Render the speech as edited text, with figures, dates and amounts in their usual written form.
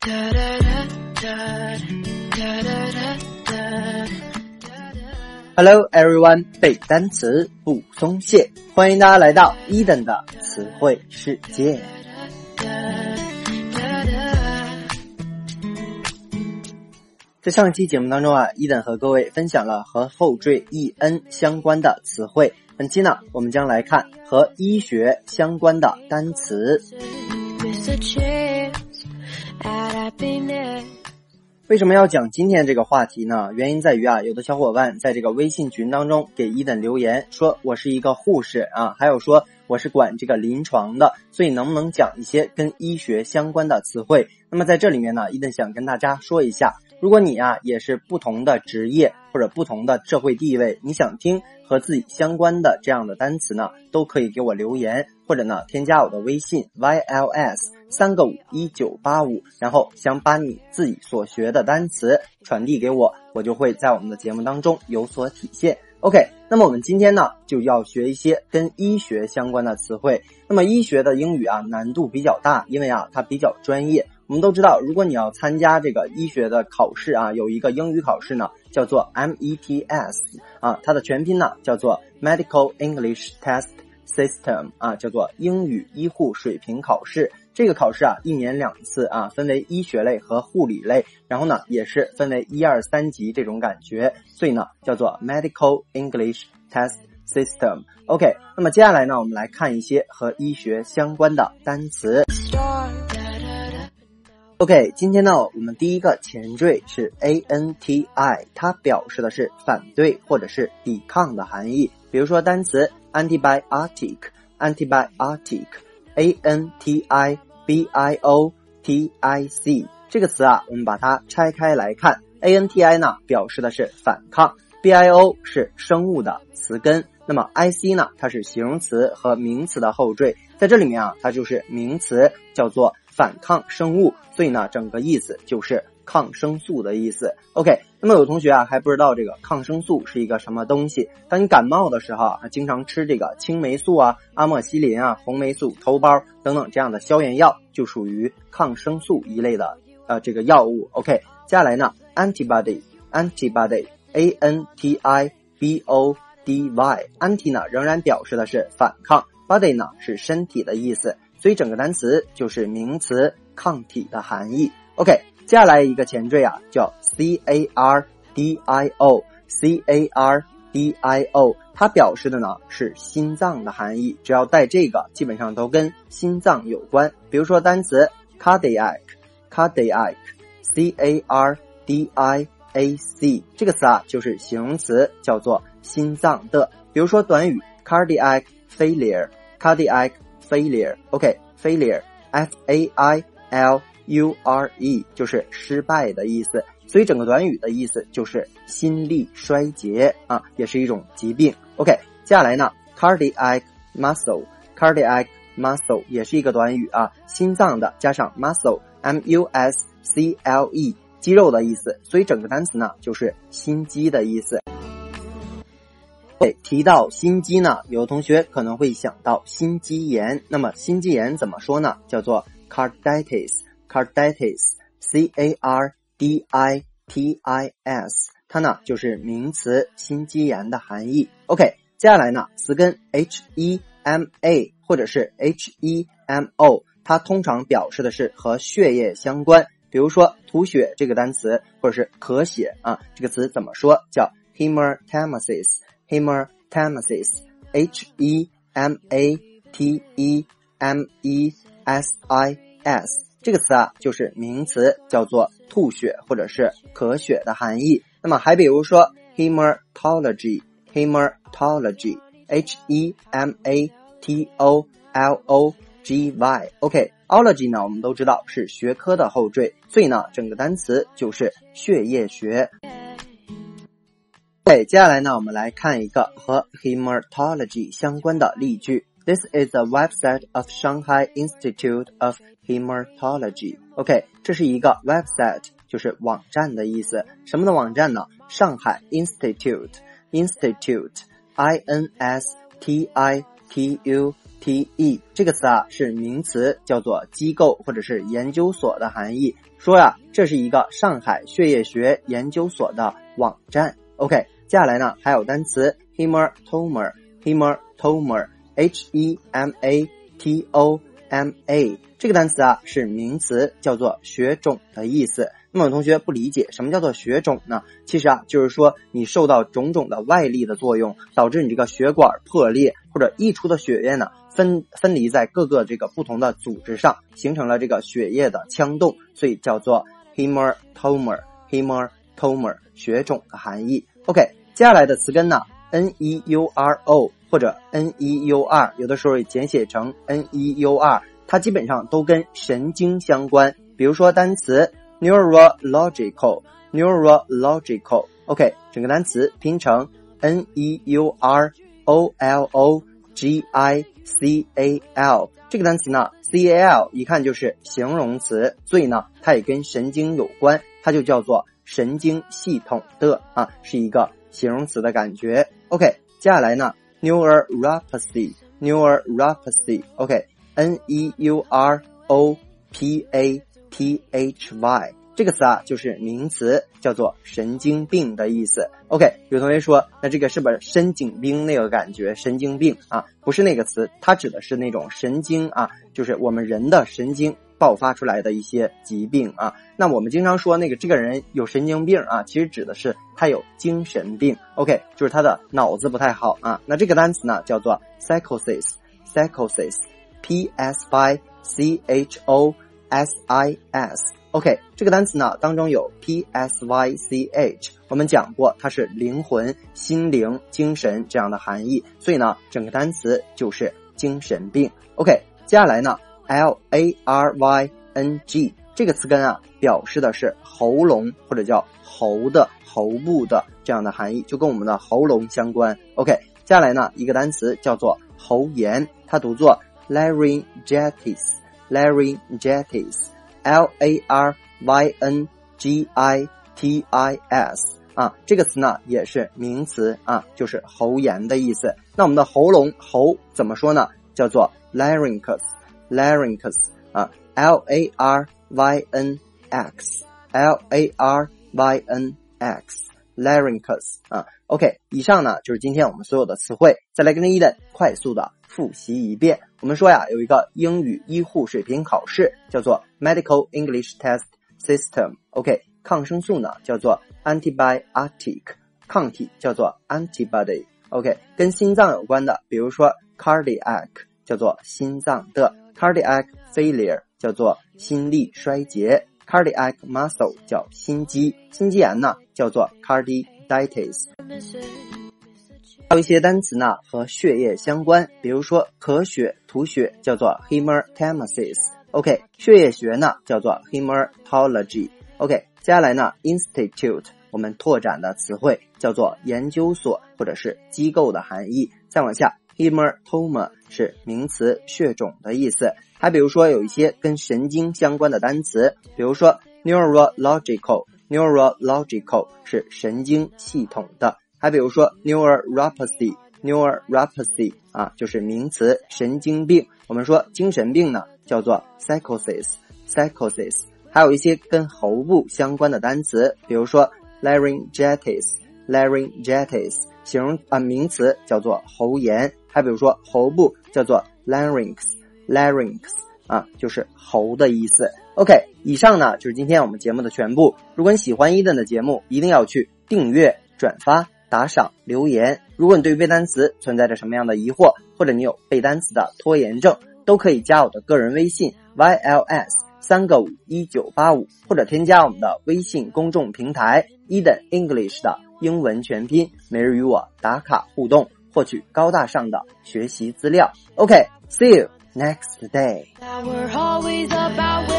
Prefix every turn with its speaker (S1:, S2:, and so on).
S1: Hello everyone， 背单词不松懈，欢迎大家来到伊登的词汇世界。在上期节目当中啊，伊登和各位分享了和后缀 en 相关的词汇。本期呢，我们将来看和医学相关的单词。为什么要讲今天这个话题呢？原因在于啊，有的小伙伴在这个微信群当中给伊登留言说我是一个护士啊，还有说我是管这个临床的，所以能不能讲一些跟医学相关的词汇？那么在这里面呢，伊登想跟大家说一下，如果你啊也是不同的职业或者不同的社会地位，你想听和自己相关的这样的单词呢，都可以给我留言，或者呢添加我的微信 YLS3个51985，然后想把你自己所学的单词传递给我，我就会在我们的节目当中有所体现。OK， 那么我们今天呢就要学一些跟医学相关的词汇。那么医学的英语啊难度比较大，因为啊它比较专业。我们都知道，如果你要参加这个医学的考试啊，有一个英语考试呢叫做 METS 啊，它的全拼呢叫做 Medical English Test System 啊，叫做英语医护水平考试。这个考试啊1年2次啊，分为医学类和护理类，然后呢也是分为1、2、3级这种感觉，所以呢叫做 Medical English Test System。 OK， 那么接下来呢我们来看一些和医学相关的单词。OK， 今天呢我们第一个前缀是 ANTI， 它表示的是反对或者是抵抗的含义。比如说单词 antibiotic ANTIBIOTIC 这个词啊，我们把它拆开来看。 ANTI 呢表示的是反抗， BIO 是生物的词根，那么 IC 呢它是形容词和名词的后缀，在这里面啊它就是名词，叫做反抗生物，所以呢整个意思就是抗生素的意思。 OK， 那么有同学啊还不知道这个抗生素是一个什么东西，当你感冒的时候啊经常吃这个青霉素啊、阿莫西林啊、红霉素、头孢等等这样的消炎药，就属于抗生素一类的这个药物。 OK， 接下来呢 antibody ANTIBODY anti 呢仍然表示的是反抗， body 呢是身体的意思，所以整个单词就是名词抗体的含义。 OK， 接下来一个前缀啊叫 CARDIO， 它表示的呢是心脏的含义，只要带这个基本上都跟心脏有关。比如说单词 cardiac CARDIAC 这个词啊就是形容词，叫做心脏的。比如说短语 cardiac failure OK， failure FAILURE 就是失败的意思，所以整个短语的意思就是心力衰竭啊，也是一种疾病。 OK， 接下来呢 cardiac muscle 也是一个短语啊，心脏的加上 muscle MUSCLE 肌肉的意思，所以整个单词呢就是心肌的意思。提到心肌呢，有的同学可能会想到心肌炎，那么心肌炎怎么说呢？叫做 carditis CARDITIS， 它呢就是名词心肌炎的含义。 OK， 接下来呢词根 HEMA 或者是 HEMO， 它通常表示的是和血液相关。比如说吐血这个单词，或者是咳血啊，这个词怎么说？叫 hematemesis HEMATEMESIS 这个词啊就是名词，叫做吐血或者是咳血的含义。那么还比如说 hematology HEMATOLOGY OK， ology 呢我们都知道是学科的后缀，所以呢整个单词就是血液学。接下来呢我们来看一个和 hematology 相关的例句。 This is the website of Shanghai Institute of Hematology。 OK， 这是一个 website， 就是网站的意思。什么的网站呢？上海 Institute INSTITUTE 这个词啊是名词，叫做机构或者是研究所的含义。说呀，这是一个上海血液学研究所的网站。OK， 接下来呢还有单词 Haematoma Hematoma， 这个单词啊是名词，叫做血肿的意思。那么有同学不理解什么叫做血肿呢？其实啊就是说你受到种种的外力的作用，导致你这个血管破裂，或者溢出的血液呢分离在各个这个不同的组织上，形成了这个血液的腔洞，所以叫做 Haematoma 血肿的含义。OK， 接下来的词根呢 neuro 或者 neur， 有的时候也简写成 neur， 它基本上都跟神经相关。比如说单词 neurological OK， 整个单词拼成 neurological， 这个单词呢 cal 一看就是形容词，所以呢它也跟神经有关，它就叫做神经系统的是一个形容词的感觉。 OK， 接下来呢neuropathy OK， neuropathy， 这个词啊就是名词，叫做神经病的意思。 OK， 有同学说那这个是不是神经病那个感觉？神经病不是那个词，它指的是那种神经就是我们人的神经爆发出来的一些疾病那我们经常说那个这个人有神经病其实指的是他有精神病。 OK， 就是他的脑子不太好那这个单词呢叫做 psychosis OK， 这个单词呢当中有 psych， 我们讲过它是灵魂、心灵、精神这样的含义，所以呢整个单词就是精神病。 OK， 接下来呢 laryng， 这个词根表示的是喉咙或者叫喉的、喉部的这样的含义，就跟我们的喉咙相关。 OK， 接下来呢一个单词叫做喉炎，它读作 laryngitis这个词呢也是名词就是喉炎的意思。那我们的喉咙喉怎么说呢？叫做 larynx larynx OK， 以上呢就是今天我们所有的词汇，再来跟着Eden快速的复习一遍。我们说呀有一个英语医护水平考试叫做 Medical English Test System。 OK， 抗生素呢叫做 antibiotic， 抗体叫做 antibody。 OK， 跟心脏有关的比如说 cardiac 叫做心脏的， cardiac failure 叫做心力衰竭， cardiac muscle 叫心肌，心肌炎呢叫做 carditis。还有一些单词呢和血液相关，比如说咳血、吐血叫做 hematemesis。 OK， 血液学呢叫做 hematology。 OK， 接下来呢 institute 我们拓展的词汇叫做研究所或者是机构的含义。再往下 hematoma 是名词，血肿的意思。还比如说有一些跟神经相关的单词，比如说 neurological 是神经系统的。还比如说 neuropathy 就是名词，神经病。我们说精神病呢叫做 psychosis。 还有一些跟喉部相关的单词，比如说 laryngitis 形容名词叫做喉炎。还比如说喉部叫做 larynx 就是喉的意思。 OK， 以上呢就是今天我们节目的全部。如果你喜欢Eden的节目，一定要去订阅、转发、打赏、留言。如果你对于背单词存在着什么样的疑惑，或者你有背单词的拖延症，都可以加我的个人微信 YLS3个51985，或者添加我们的微信公众平台 Eden English 的英文全拼，每日与我打卡互动，获取高大上的学习资料。OK，see you next day.